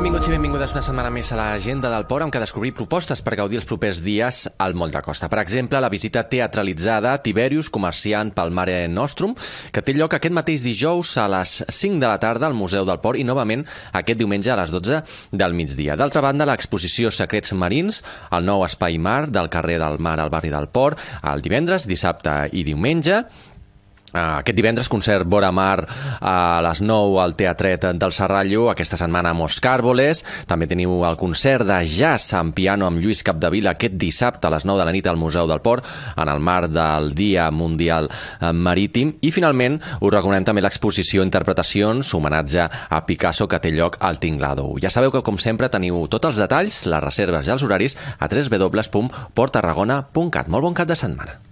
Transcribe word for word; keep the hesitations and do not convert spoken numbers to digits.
Benvinguts i benvingudes una setmana més a l'Agenda del Port, on cal descobrir propostes per gaudir els propers dies al Moll de Costa. Per exemple, la visita teatralitzada Tiberius, comerciant pel Mare Nostrum, que té lloc aquest mateix dijous a les cinc de la tarda al Museu del Port i novament aquest diumenge a les dotze del migdia. D'altra banda, l'exposició Secrets Marins, el nou espai mar del carrer del Mar al barri del Port, el divendres, dissabte i diumenge. Aquest divendres, concert Vora Mar a les nou al Teatret del Serrallo, aquesta setmana a Moscàrboles. També teniu el concert de jazz en piano amb Lluís Capdevila aquest dissabte a les nou de la nit al Museu del Port, en el marc del Dia Mundial Marítim. I finalment us recomanem també l'exposició Interpretacions, homenatge a Picasso, que té lloc al Tinglado. Ja sabeu que, com sempre, teniu tots els detalls, les reserves i els horaris a w w w punt port tarragona punt cat. Molt bon cap de setmana.